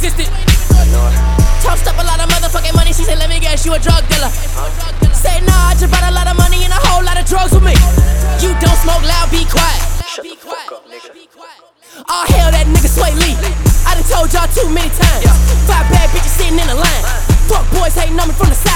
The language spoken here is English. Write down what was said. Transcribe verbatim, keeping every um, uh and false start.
existed. Tossed up a lot of motherfucking money, she said, let me guess, you a drug dealer. Say, nah, I just brought a lot of money and a whole lot of drugs with me. You don't smoke loud, be quiet. Shut the fuck up, nigga. Oh, hell, that nigga Sway Lee. I done told y'all too many times. Five bad bitches sitting in a line. Fuck boys hating on me from the side.